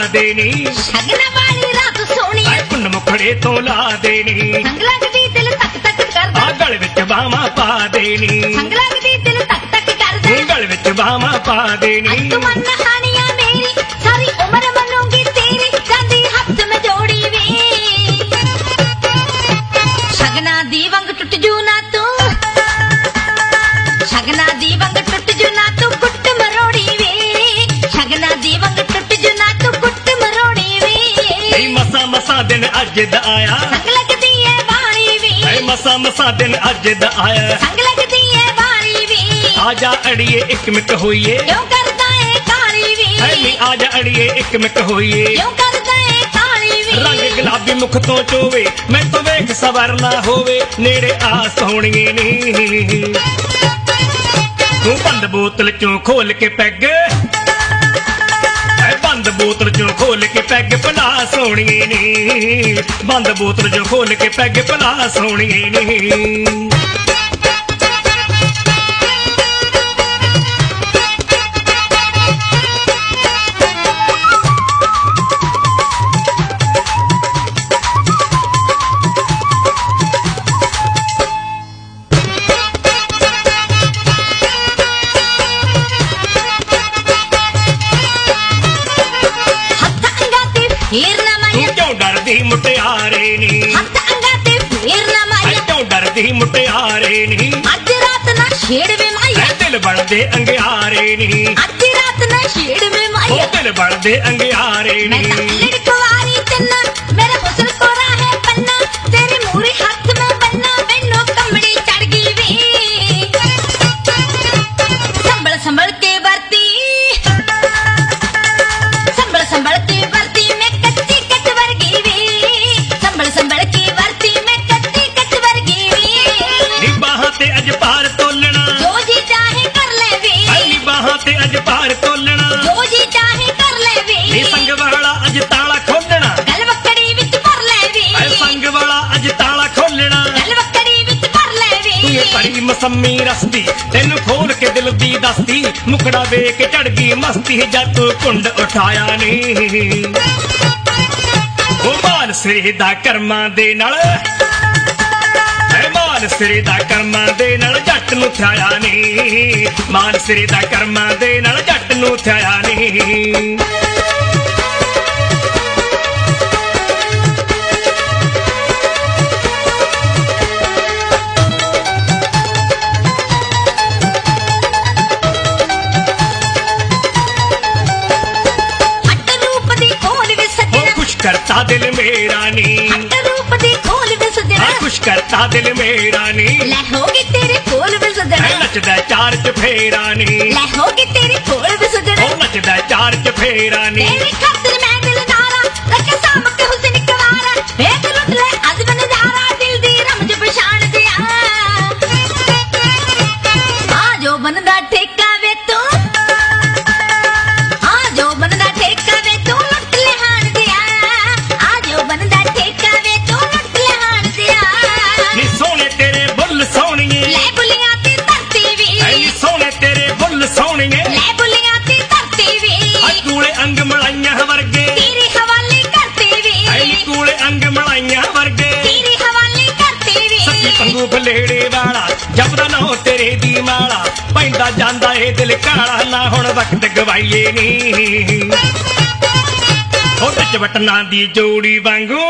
ਦੇਣੀ ਸ਼ਗਨ ਵਾਲੀ ਰਾਤ ਸੋਹਣੀ ਐ ਪੁੰਨ ਮੁਖੜੇ ਤੋਂ ਲਾ ਦੇਣੀ ਸੰਗ ਲੱਗਦੀ ਦਿਲ ਤੱਕ ਤੱਕ ਕਰਦਾ ਆ ਗਲ ਵਿੱਚ ਬਾਹਾਂ ਪਾ ਦੇਣੀ ਸੰਗ ਲੱਗਦੀ ਦਿਲ ਤੱਕ ਤੱਕ ਕਰਦਾ ਗਲ ਵਿੱਚ ਬਾਹਾਂ ਪਾ ਦੇਣੀ ਤੂੰ ਮਨ ਹਾਨੀਆਂ ਮੇਰੀ ਸਾਰੀ ਉਮਰ ਮੰਨੂਗੀ ਤੇਰੀ ਜਾਂਦੀ ਹੱਥ ਮੈਂ ਜੋੜੀ ਵੇ ਸ਼ਗਨਾਂ ਦੀ ਵੰਗ ਟੁੱਟ ਜੂ ਨਾ ਤੂੰ ਸ਼ਗਨਾਂ ਦੀ ਵੰਗ ਟੁੱਟ ਜੂ ਨਾ ਤੂੰ ਕੁੱਟ ਮਰੋੜੀ ਵੇ ਸ਼ਗਨਾਂ ਦੀ ਵੰਗ ਟੁੱਟ ਜੂ ਨਾ ਤੂੰ ਕੁੱਟ ਮਰੋੜੀ ਵੇ ਮਸਾ ਮਸਾ ਦਿਨ ਅੱਜ ਦਾ ਆਇਆ ਸੰਗ ਲੱਗਦੀ ਏ ਬਾਣੀ ਵੇ ਮਸਾ ਮਸਾ ਦਿਨ ਅੱਜ ਦਾ ਆਇਆ ਸੰਗ ਲੱਗਦੀ ਏ ਬਾਣੀ ਵੇ ਆ ਜਾ ਅੜੀਏ ਇੱਕ ਮਿੱਕ ਹੋਈਏ ਕਿਉਂ ਕਰਦਾ ਏ ਕਾਲੀ ਵੇ ਨੀ ਆ ਜਾ ਅੜੀਏ ਇੱਕ ਮਿੱਕ ਹੋਈਏ ਕਿਉਂ ਕਰਦਾ ਏ ਕਾਲੀ ਵੇ ਰੰਗ ਗੁਲਾਬੀ ਮੁਖ ਤੋਂ ਚੋਵੇ ਮੈਂ ਤਾਂ ਵੇਖ ਸਵਰਨਾ ਹੋਵੇ ਨੇੜੇ ਆ ਸੋਹਣੀਏ ਨੀ ਤੂੰ ਬੰਦ ਬੋਤਲ ਚੋਂ ਖੋਲ ਕੇ ਪੈਗ ਬੰਦ ਬੋਤਲ ਚੋਂ ਖੋਲ ਕੇ ਪੈਗ ਭਲਾ ਸੋਹਣੀਏ ਨੀ ਬੰਦ ਬੋਤਲ ਚੋਂ ਖੋਲ ਕੇ ਪੈਗ ਭਲਾ ਸੋਹਣੀਏ ਨੀ ਫੇਰ ਨਾ ਮਾਇਆ ਤੂੰ ਕਿਉਂ ਡਰਦੀ ਮੁਟਿਆਰੇ ਨੀ ਹੱਥ ਅੰਗਾ ਤੇ ਫੇਰ ਨਾ ਮਾਇਆ ਕਿਉਂ ਡਰਦੀ ਮੁਟਿਆਰੇ ਨੀ ਅੱਜ ਰਾਤ ਨਾ ਛੇੜਵੇ ਮਾਇਆ ਦਿਲ ਬਣਦੇ ਅੰਗਿਆਰੇ ਨੀ ਅੱਜ ਰਾਤ ਨਾ ਛੇੜਵੇ ਮਾਇਆ ਦਿਲ ਬਣਦੇ ਅੰਗਿਆਰੇ ਮੈਂ ਤਾਂ ਨੀ ਲੜਕਵਾਰੀ ਚੰਨਾ ਮੇਰੇ ਹੁਸਨ ਕੋਰਾ ਹੈ ਪੰਨਾ ਤੇਰੇ ਮੂਰੇ ਹੱਥ ਮੈਂ ਬੰਨਾ ਮੈਨੂੰ ਕੰਬੜੀ ਚੜ ਗਈ ਵੇ ਸੰਭਲ ਸੰਭਲ ਕੇ ਵਰਤੀ ਸੰਭਲ ਸੰਭਲ ਕੇ ਵਰਤੀ ਮੈਂ ਕੱਚੀ ਕੱਚ ਵਰਗੀ ਵੇ ਸੰਭਲ ਸੰਭਲ ਕੇ ਵਰਤੀ ਮੈਂ ਕੱਚੀ ਕੱਚ ਵਰਗੀ ਵੇ ਨੀ ਬਾਹਾਂ ਤੇ ਅੱਜ ਪਾਰ ਤੋਲਣਾ ਜੋ ਜੀ ਚਾਹੇ ਕਰ ਲੈ ਵੇ ਨੀ ਬਾਹਾਂ ਤੇ ਅੱਜ ਪਾਰ ਤੋਲਣਾ ਜੋ ਜੀ ਚਾਹੇ ਕਰ ਲੈ ਵੇ ਨੀ ਸੰਗ ਵਾਲਾ ਅੱਜ ਤਾਲਾ ਖੋਲਣਾ ਗਲ ਵਕੜੀ ਵਿੱਚ ਭਰ ਲੈ ਵੇ ਸੰਗ ਵਾਲਾ ਅੱਜ ਤਾਲਾ ਖੋਲਣਾ ਗਲ ਵਕੜੀ ਵਿੱਚ ਭਰ ਲੈ ਵੇ ਤੂੰ ਭਰੀ ਮਸੰਮੀ ਰਸਦੀ ਤੈਨੂੰ ਖੋਲ ਕੇ ਦਿਲ ਦੀ ਦਸਤੀ ਮੁਖੜਾ ਵੇਖ ਚੜ ਗਈ ਮਸਤੀ ਜਦ ਤੂੰ ਕੁੰਡ ਉਠਾਇਆ ਨੀ ਉਹ ਮਾਨ ਸਿਰੇ ਦਾ ਕਰਮਾਂ ਦੇ ਨਾਲ ਮਾਨ ਸਿਰੇ ਦਾ ਕਰਮਾਂ ਦੇ ਨਾਲ ਜੱਟ ਨੂੰ ਥਿਆਇਆ ਨੀ ਮਾਨ ਸਿਰੇ ਦਾ ਕਰਮਾਂ ਦੇ ਨਾਲ ਜੱਟ ਨੂੰ ਥਿਆਇਆ ਨੀ करता दिल मेरा नी रूप दी खोल वे सजना खुश करता दिल मेरा नी ले होगी तेरे खोल वे सजना नचदा चार चफेरा नी ले होगी तेरे खोल वे सजना नचदा चार चफेरा नी तेरी खातिर मैं दिल नारा रखे साम के हुस्न कवारा वेख लुट ले अज नजारा दिल दी रमज पछाण दिया आ जो बनदा ठेका वे तू आ जो बनदा ठेका वे तू लुट ले हाण दिया बनदा ठेका वे तू लुट ले हाण दिया नी सोने तेरे बुल सोहणिए ले बुलियां ती धरती वी नी सोने तेरे बुल सोहणिए ले बुलियां ती धरती वी कूले अंग मलाइयां वर्गे तेरी हवाले करती वी कूले अंग मलाइयां वर्गे तेरी हवाले करती वी सच्ची पंगू बलेड़े वाला जबदा ना हो तेरे दी माला पैंदा जांदा ए दिल काला ना हुण वक्त गवाईए नी च बटना दी जोड़ी वांगू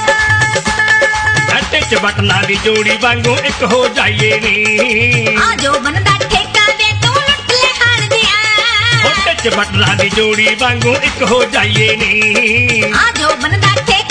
च बटना दी जोड़ी वांगू एक हो जाइए नी आ जो बनदा ठेका वे तू लुट ले हाण दिया च बटना दी जोड़ी वांगू एक हो जाइए नी आ जो बनदा ठेका